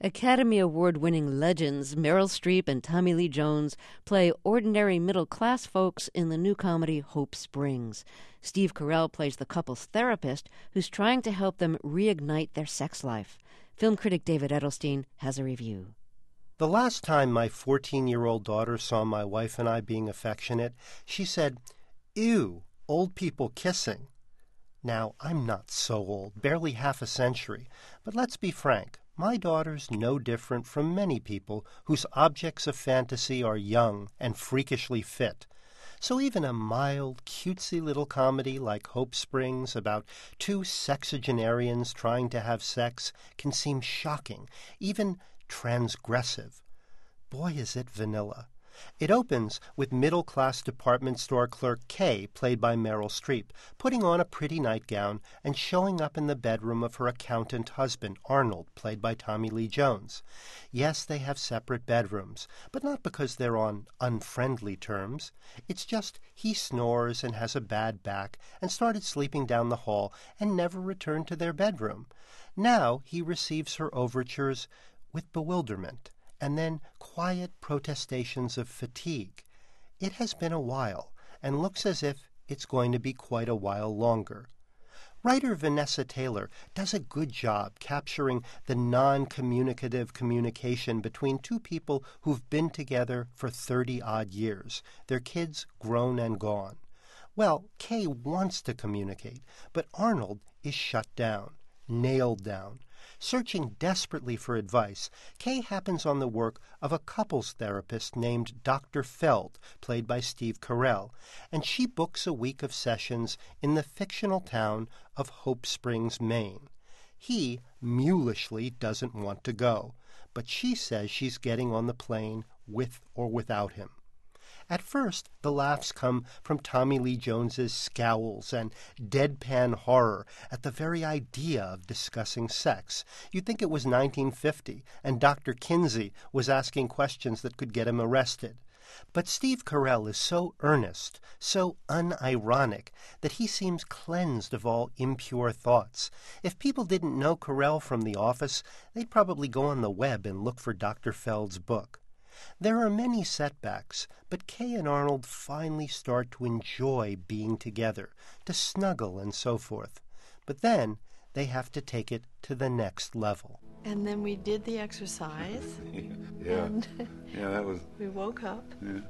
Academy Award-winning legends Meryl Streep and Tommy Lee Jones play ordinary middle-class folks in the new comedy Hope Springs. Steve Carell plays the couple's therapist who's trying to help them reignite their sex life. Film critic David Edelstein has a review. The last time my 14-year-old daughter saw my wife and I being affectionate, she said, "Ew, old people kissing." Now, I'm not so old, barely half a century, but let's be frank. My daughter's no different from many people whose objects of fantasy are young and freakishly fit. So even a mild, cutesy little comedy like Hope Springs about two sexagenarians trying to have sex can seem shocking, even transgressive. Boy, is it vanilla. It opens with middle-class department store clerk Kay, played by Meryl Streep, putting on a pretty nightgown and showing up in the bedroom of her accountant husband, Arnold, played by Tommy Lee Jones. Yes, they have separate bedrooms, but not because they're on unfriendly terms. It's just he snores and has a bad back and started sleeping down the hall and never returned to their bedroom. Now he receives her overtures with bewilderment, and then quiet protestations of fatigue. It has been a while, and looks as if it's going to be quite a while longer. Writer Vanessa Taylor does a good job capturing the non-communicative communication between two people who've been together for 30-odd years, their kids grown and gone. Well, Kay wants to communicate, but Arnold is shut down, nailed down. Searching desperately for advice, Kay happens on the work of a couples therapist named Dr. Feld, played by Steve Carell, and she books a week of sessions in the fictional town of Hope Springs, Maine. He mulishly doesn't want to go, but she says she's getting on the plane with or without him. At first, the laughs come from Tommy Lee Jones's scowls and deadpan horror at the very idea of discussing sex. You'd think it was 1950, and Dr. Kinsey was asking questions that could get him arrested. But Steve Carell is so earnest, so unironic, that he seems cleansed of all impure thoughts. If people didn't know Carell from The Office, they'd probably go on the web and look for Dr. Feld's book. There are many setbacks, but Kay and Arnold finally start to enjoy being together, to snuggle and so forth. But then they have to take it to the next level. And then we did the exercise. Yeah. Yeah, that was... We woke up.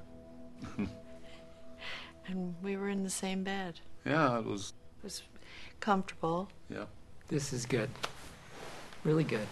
Yeah. And we were in the same bed. Yeah, it was... It was comfortable. Yeah. This is good. Really good.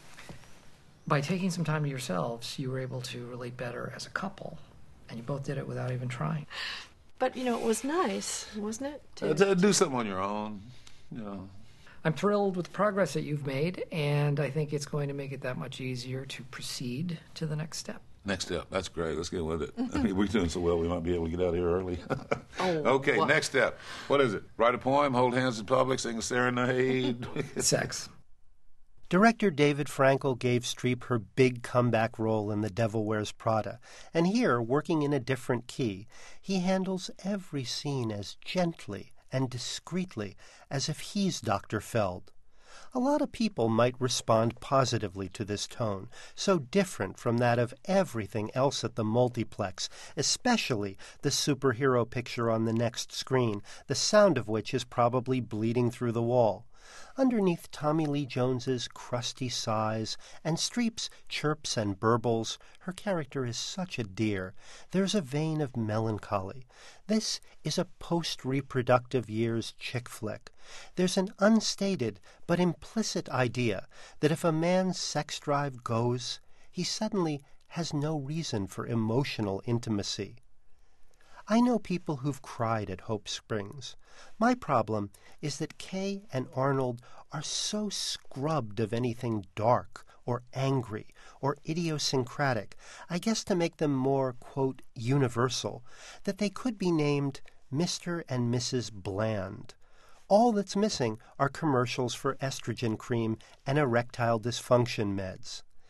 By taking some time to yourselves, you were able to relate better as a couple, and you both did it without even trying. But, it was nice, wasn't it? To do something on your own, I'm thrilled with the progress that you've made, and I think it's going to make it that much easier to proceed to the next step. Next step. That's great. Let's get with it. I mean, we're doing so well, we might be able to get out of here early. Okay, what? Next step. What is it? Write a poem, hold hands in public, sing a serenade. Sex. Director David Frankel gave Streep her big comeback role in The Devil Wears Prada, and here, working in a different key, he handles every scene as gently and discreetly as if he's Dr. Feld. A lot of people might respond positively to this tone, so different from that of everything else at the multiplex, especially the superhero picture on the next screen, the sound of which is probably bleeding through the wall. Underneath Tommy Lee Jones's crusty sighs and Streep's chirps and burbles, her character is such a dear. There's a vein of melancholy. This is a post-reproductive years chick flick. There's an unstated but implicit idea that if a man's sex drive goes, he suddenly has no reason for emotional intimacy. I know people who've cried at Hope Springs. My problem is that Kay and Arnold are so scrubbed of anything dark or angry or idiosyncratic, I guess to make them more, quote, universal, that they could be named Mr. and Mrs. Bland. All that's missing are commercials for estrogen cream and erectile dysfunction meds.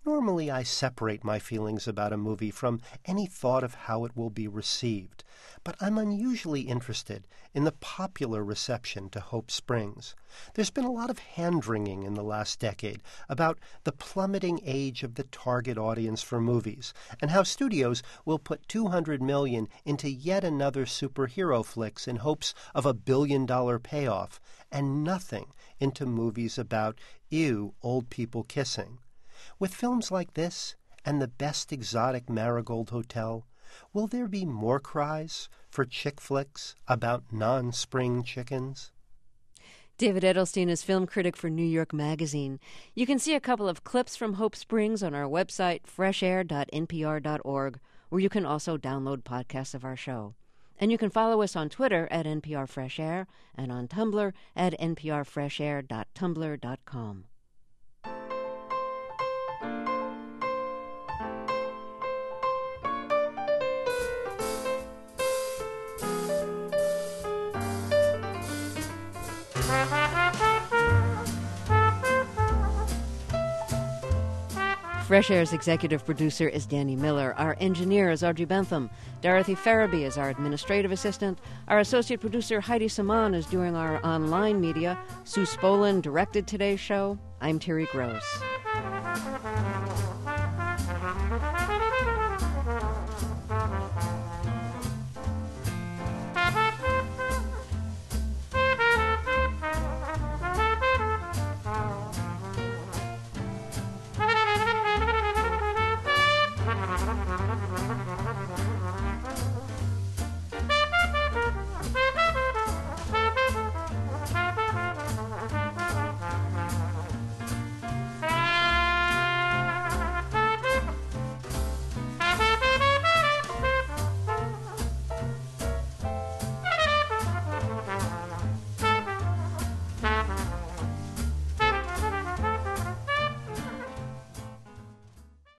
Normally, I separate my feelings about a movie from any thought of how it will be received, but I'm unusually interested in the popular reception to Hope Springs. There's been a lot of hand-wringing in the last decade about the plummeting age of the target audience for movies and how studios will put $200 million into yet another superhero flicks in hopes of a billion-dollar payoff and nothing into movies about, old people kissing. With films like this and The Best Exotic Marigold Hotel, will there be more cries for chick flicks about non-spring chickens? David Edelstein is film critic for New York Magazine. You can see a couple of clips from Hope Springs on our website, freshair.npr.org, where you can also download podcasts of our show. And you can follow us on Twitter at NPR Fresh Air and on Tumblr at nprfreshair.tumblr.com. Fresh Air's executive producer is Danny Miller. Our engineer is Audrey Bentham. Dorothy Farabee is our administrative assistant. Our associate producer, Heidi Saman, is doing our online media. Sue Spolin directed today's show. I'm Terry Gross.